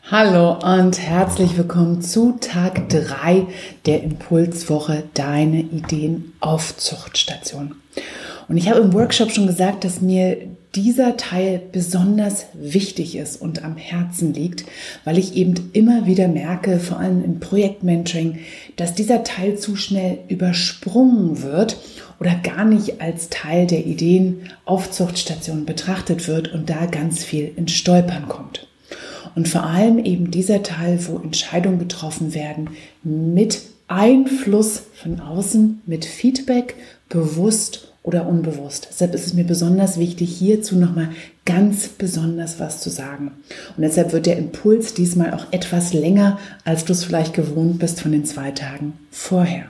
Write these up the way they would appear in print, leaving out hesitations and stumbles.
Hallo und herzlich willkommen zu Tag 3 der Impulswoche Deine Ideen-Aufzuchtstation. Und ich habe im Workshop schon gesagt, dass mir dieser Teil besonders wichtig ist und am Herzen liegt, weil ich eben immer wieder merke, vor allem im Projektmentoring, dass dieser Teil zu schnell übersprungen wird oder gar nicht als Teil der Ideen-Aufzuchtstation betrachtet wird und da ganz viel ins Stolpern kommt. Und vor allem eben dieser Teil, wo Entscheidungen getroffen werden mit Einfluss von außen, mit Feedback, bewusst oder unbewusst. Deshalb ist es mir besonders wichtig, hierzu nochmal ganz besonders was zu sagen. Und deshalb wird der Impuls diesmal auch etwas länger, als du es vielleicht gewohnt bist von den 2 Tagen vorher.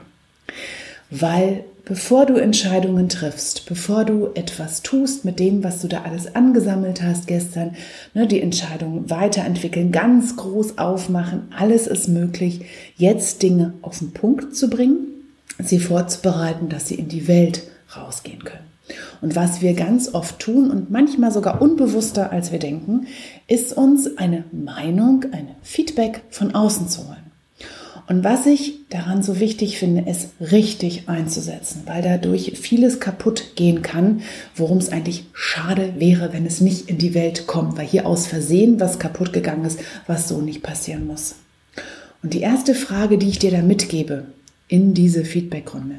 Weil bevor du Entscheidungen triffst, bevor du etwas tust mit dem, was du da alles angesammelt hast gestern, die Entscheidung weiterentwickeln, ganz groß aufmachen, alles ist möglich, jetzt Dinge auf den Punkt zu bringen, sie vorzubereiten, dass sie in die Welt rausgehen können. Und was wir ganz oft tun und manchmal sogar unbewusster als wir denken, ist uns eine Meinung, ein Feedback von außen zu holen. Und was ich daran so wichtig finde, ist richtig einzusetzen, weil dadurch vieles kaputt gehen kann, worum es eigentlich schade wäre, wenn es nicht in die Welt kommt, weil hier aus Versehen was kaputt gegangen ist, was so nicht passieren muss. Und die erste Frage, die ich dir da mitgebe in diese Feedbackrunde: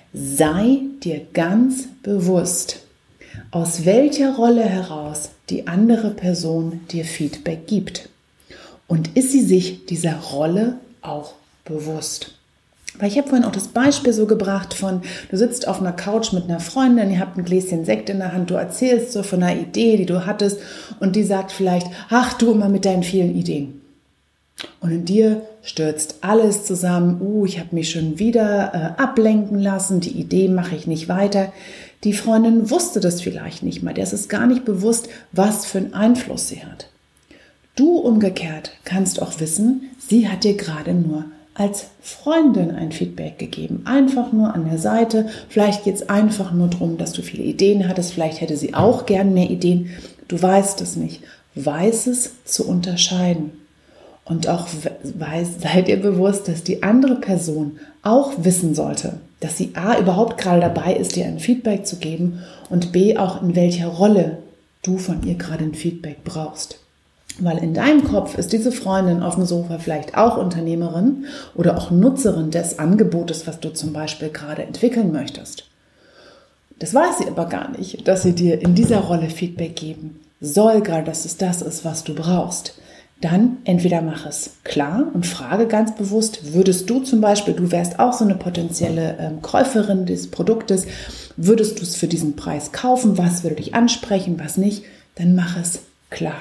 Sei dir ganz bewusst, aus welcher Rolle heraus die andere Person dir Feedback gibt. Und ist sie sich dieser Rolle auch bewusst? Weil ich habe vorhin auch das Beispiel so gebracht von, du sitzt auf einer Couch mit einer Freundin, ihr habt ein Gläschen Sekt in der Hand, du erzählst so von einer Idee, die du hattest und die sagt vielleicht, ach du immer mit deinen vielen Ideen. Und in dir stürzt alles zusammen, ich habe mich schon wieder ablenken lassen, die Idee mache ich nicht weiter. Die Freundin wusste das vielleicht nicht mal, der ist es gar nicht bewusst, was für einen Einfluss sie hat. Du umgekehrt kannst auch wissen, sie hat dir gerade nur als Freundin ein Feedback gegeben, einfach nur an der Seite. Vielleicht geht es einfach nur darum, dass du viele Ideen hattest, vielleicht hätte sie auch gern mehr Ideen. Du weißt es nicht. Weiß es zu unterscheiden. Und auch sei dir bewusst, dass die andere Person auch wissen sollte, dass sie A, überhaupt gerade dabei ist, dir ein Feedback zu geben und B, auch in welcher Rolle du von ihr gerade ein Feedback brauchst. Weil in deinem Kopf ist diese Freundin auf dem Sofa vielleicht auch Unternehmerin oder auch Nutzerin des Angebotes, was du zum Beispiel gerade entwickeln möchtest. Das weiß sie aber gar nicht, dass sie dir in dieser Rolle Feedback geben soll, gerade dass es das ist, was du brauchst. Dann entweder mach es klar und frage ganz bewusst, würdest du zum Beispiel, du wärst auch so eine potenzielle Käuferin des Produktes, würdest du es für diesen Preis kaufen, was würde dich ansprechen, was nicht, dann mach es klar.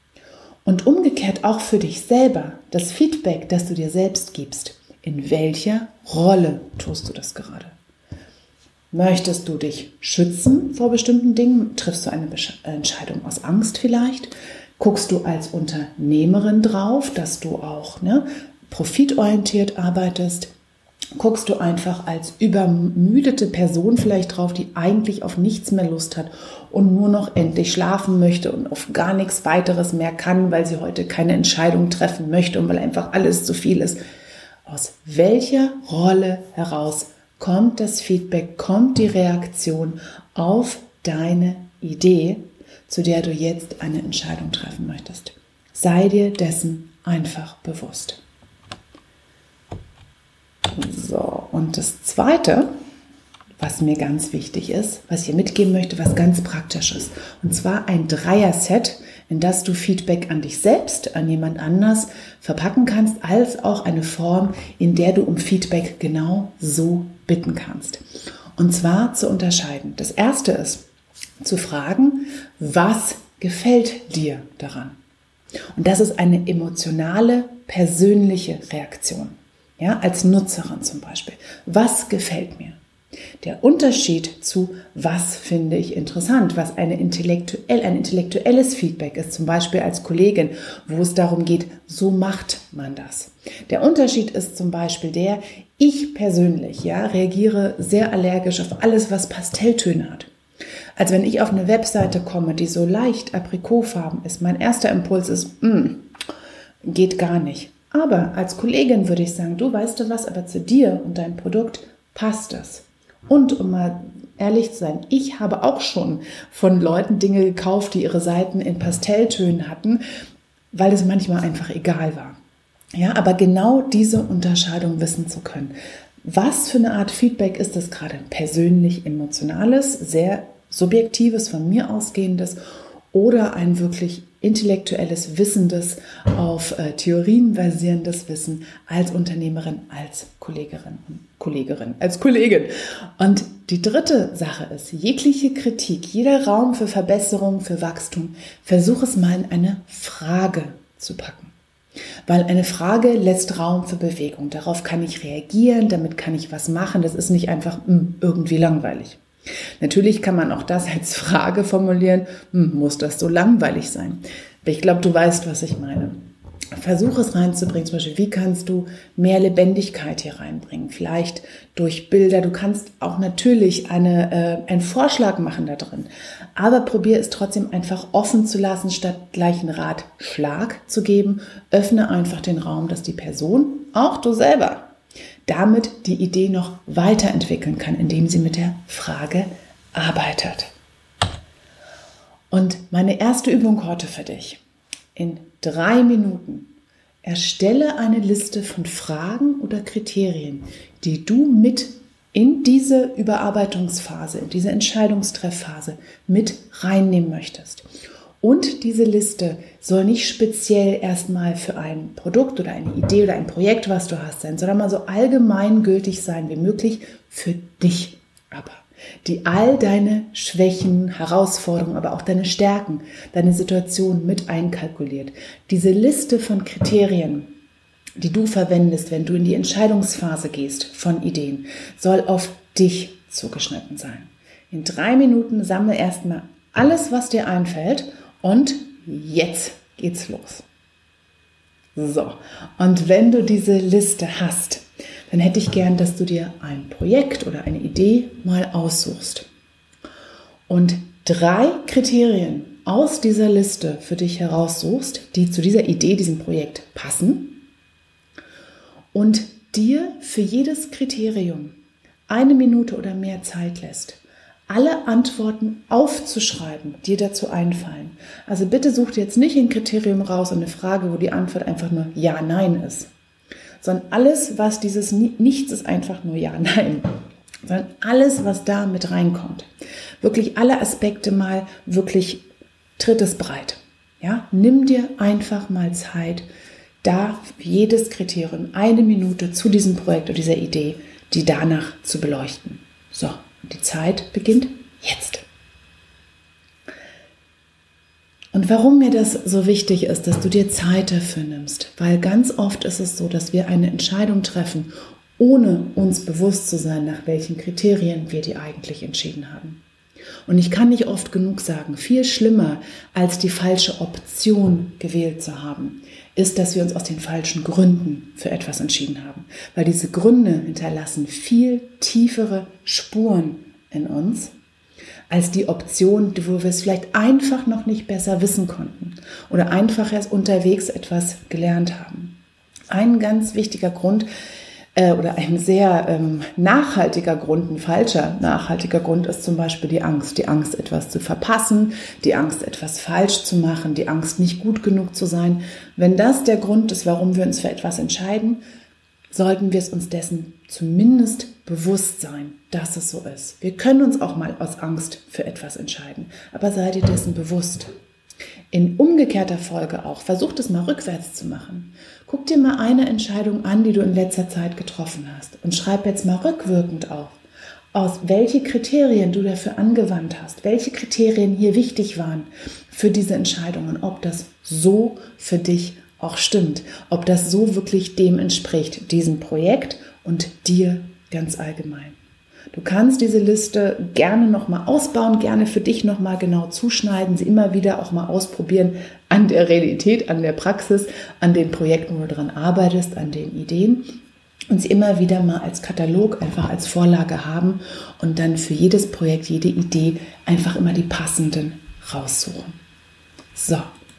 Und umgekehrt auch für dich selber, das Feedback, das du dir selbst gibst. In welcher Rolle tust du das gerade? Möchtest du dich schützen vor bestimmten Dingen? Triffst du eine Entscheidung aus Angst vielleicht? Guckst du als Unternehmerin drauf, dass du auch profitorientiert arbeitest? Guckst du einfach als übermüdete Person vielleicht drauf, die eigentlich auf nichts mehr Lust hat und nur noch endlich schlafen möchte und auf gar nichts weiteres mehr kann, weil sie heute keine Entscheidung treffen möchte und weil einfach alles zu viel ist. Aus welcher Rolle heraus kommt das Feedback, kommt die Reaktion auf deine Idee, zu der du jetzt eine Entscheidung treffen möchtest? Sei dir dessen einfach bewusst. So, und das Zweite, was mir ganz wichtig ist, was ich hier mitgeben möchte, was ganz praktisch ist. Und zwar ein Dreier-Set, in das du Feedback an dich selbst, an jemand anders verpacken kannst, als auch eine Form, in der du um Feedback genau so bitten kannst. Und zwar zu unterscheiden. Das Erste ist, zu fragen, was gefällt dir daran? Und das ist eine emotionale, persönliche Reaktion. Ja, als Nutzerin zum Beispiel. Was gefällt mir? Der Unterschied zu was finde ich interessant, was ein intellektuelles Feedback ist, zum Beispiel als Kollegin, wo es darum geht, so macht man das. Der Unterschied ist zum Beispiel ich persönlich reagiere sehr allergisch auf alles, was Pastelltöne hat. Also wenn ich auf eine Webseite komme, die so leicht aprikotfarben ist, mein erster Impuls ist, geht gar nicht. Aber als Kollegin würde ich sagen, du weißt du was, aber zu dir und deinem Produkt passt das. Und um mal ehrlich zu sein, ich habe auch schon von Leuten Dinge gekauft, die ihre Seiten in Pastelltönen hatten, weil es manchmal einfach egal war. Ja, aber genau diese Unterscheidung wissen zu können. Was für eine Art Feedback ist das gerade? Persönlich emotionales, sehr subjektives, von mir ausgehendes oder ein wirklich intellektuelles, wissendes, auf Theorien basierendes Wissen als Unternehmerin, als als Kollegin. Und die dritte Sache ist, jegliche Kritik, jeder Raum für Verbesserung, für Wachstum, versuch es mal in eine Frage zu packen. Weil eine Frage lässt Raum für Bewegung. Darauf kann ich reagieren, damit kann ich was machen. Das ist nicht einfach irgendwie langweilig. Natürlich kann man auch das als Frage formulieren, muss das so langweilig sein? Aber ich glaube, du weißt, was ich meine. Versuch es reinzubringen, zum Beispiel, wie kannst du mehr Lebendigkeit hier reinbringen? Vielleicht durch Bilder, du kannst auch natürlich einen Vorschlag machen da drin, aber probier es trotzdem einfach offen zu lassen, statt gleich einen Ratschlag zu geben. Öffne einfach den Raum, dass die Person, auch du selber, damit die Idee noch weiterentwickeln kann, indem sie mit der Frage arbeitet. Und meine erste Übung heute für dich. In 3 Minuten erstelle eine Liste von Fragen oder Kriterien, die du mit in diese Überarbeitungsphase, in diese Entscheidungstreffphase mit reinnehmen möchtest. Und diese Liste soll nicht speziell erstmal für ein Produkt oder eine Idee oder ein Projekt, was du hast, sein, sondern mal so allgemeingültig sein wie möglich für dich aber. Die all deine Schwächen, Herausforderungen, aber auch deine Stärken, deine Situation mit einkalkuliert. Diese Liste von Kriterien, die du verwendest, wenn du in die Entscheidungsphase gehst von Ideen, soll auf dich zugeschnitten sein. In 3 Minuten sammle erstmal alles, was dir einfällt und jetzt geht's los. So, und wenn du diese Liste hast, dann hätte ich gern, dass du dir ein Projekt oder eine Idee mal aussuchst und 3 Kriterien aus dieser Liste für dich heraussuchst, die zu dieser Idee, diesem Projekt passen und dir für jedes Kriterium 1 Minute oder mehr Zeit lässt, alle Antworten aufzuschreiben, die dir dazu einfallen. Also bitte such dir jetzt nicht ein Kriterium raus und eine Frage, wo die Antwort einfach nur Ja, Nein ist, sondern alles, was dieses Nichts ist, einfach nur Ja, Nein, sondern alles, was da mit reinkommt. Wirklich alle Aspekte mal, wirklich tritt es breit. Ja? Nimm dir einfach mal Zeit, da jedes Kriterium 1 Minute zu diesem Projekt oder dieser Idee, die danach zu beleuchten. So, die Zeit beginnt jetzt. Und warum mir das so wichtig ist, dass du dir Zeit dafür nimmst, weil ganz oft ist es so, dass wir eine Entscheidung treffen, ohne uns bewusst zu sein, nach welchen Kriterien wir die eigentlich entschieden haben. Und ich kann nicht oft genug sagen, viel schlimmer als die falsche Option gewählt zu haben, ist, dass wir uns aus den falschen Gründen für etwas entschieden haben. Weil diese Gründe hinterlassen viel tiefere Spuren in uns, als die Option, wo wir es vielleicht einfach noch nicht besser wissen konnten oder einfach erst unterwegs etwas gelernt haben. Ein ganz wichtiger Grund oder ein sehr nachhaltiger Grund, ein falscher nachhaltiger Grund ist zum Beispiel die Angst. Die Angst, etwas zu verpassen, die Angst, etwas falsch zu machen, die Angst, nicht gut genug zu sein. Wenn das der Grund ist, warum wir uns für etwas entscheiden, sollten wir es uns dessen zumindest bewusst sein, dass es so ist. Wir können uns auch mal aus Angst für etwas entscheiden, aber sei dir dessen bewusst. In umgekehrter Folge auch, versuch das mal rückwärts zu machen. Guck dir mal eine Entscheidung an, die du in letzter Zeit getroffen hast und schreib jetzt mal rückwirkend auf, aus welche Kriterien du dafür angewandt hast, welche Kriterien hier wichtig waren für diese Entscheidung und ob das so für dich auch stimmt, ob das so wirklich dem entspricht, diesem Projekt und dir ganz allgemein. Du kannst diese Liste gerne nochmal ausbauen, gerne für dich nochmal genau zuschneiden, sie immer wieder auch mal ausprobieren an der Realität, an der Praxis, an den Projekten, wo du daran arbeitest, an den Ideen und sie immer wieder mal als Katalog, einfach als Vorlage haben und dann für jedes Projekt, jede Idee einfach immer die passenden raussuchen. So.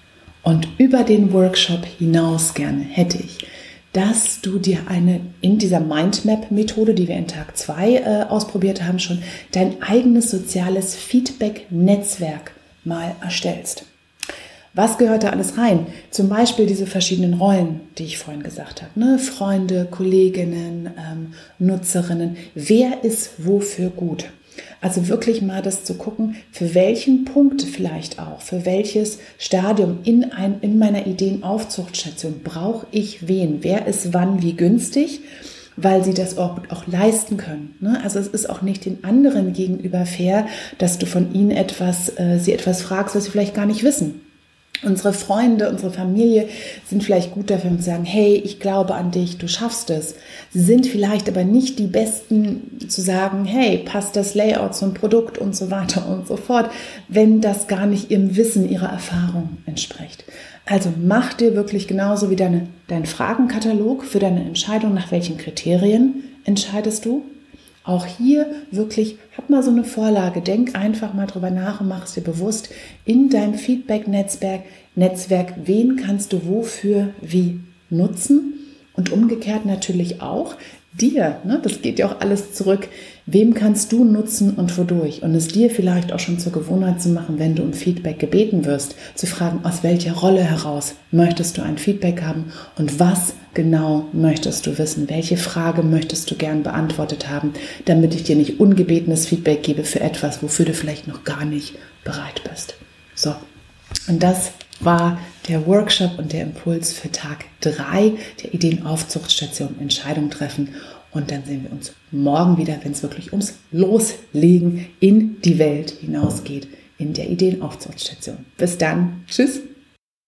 Und über den Workshop hinaus gerne hätte ich, dass du dir in dieser Mindmap-Methode, die wir in Tag 2 ausprobiert haben schon, dein eigenes soziales Feedback-Netzwerk mal erstellst. Was gehört da alles rein? Zum Beispiel diese verschiedenen Rollen, die ich vorhin gesagt habe. Ne? Freunde, Kolleginnen, Nutzerinnen. Wer ist wofür gut? Also wirklich mal das zu gucken, für welchen Punkt vielleicht auch, für welches Stadium in meiner Ideenaufzuchtstation brauche ich wen? Wer ist wann wie günstig? Weil sie das auch leisten können. Ne? Also es ist auch nicht den anderen gegenüber fair, dass du von ihnen sie etwas fragst, was sie vielleicht gar nicht wissen. Unsere Freunde, unsere Familie sind vielleicht gut dafür und sagen, hey, ich glaube an dich, du schaffst es. Sie sind vielleicht aber nicht die Besten zu sagen, hey, passt das Layout zum Produkt und so weiter und so fort, wenn das gar nicht ihrem Wissen, ihrer Erfahrung entspricht. Also mach dir wirklich genauso wie deinen Fragenkatalog für deine Entscheidung, nach welchen Kriterien entscheidest du. Auch hier wirklich, hab mal so eine Vorlage, denk einfach mal drüber nach und mach es dir bewusst in deinem Feedback-Netzwerk, wen kannst du wofür wie nutzen und umgekehrt natürlich auch dir, ne? Das geht ja auch alles zurück, wem kannst du nutzen und wodurch und es dir vielleicht auch schon zur Gewohnheit zu machen, wenn du um Feedback gebeten wirst, zu fragen, aus welcher Rolle heraus möchtest du ein Feedback haben und was genau möchtest du wissen, welche Frage möchtest du gern beantwortet haben, damit ich dir nicht ungebetenes Feedback gebe für etwas, wofür du vielleicht noch gar nicht bereit bist. So, und das war der Workshop und der Impuls für Tag 3 der Ideenaufzuchtstation Entscheidung treffen. Und dann sehen wir uns morgen wieder, wenn es wirklich ums Loslegen in die Welt hinausgeht, in der Ideenaufzuchtstation. Bis dann. Tschüss.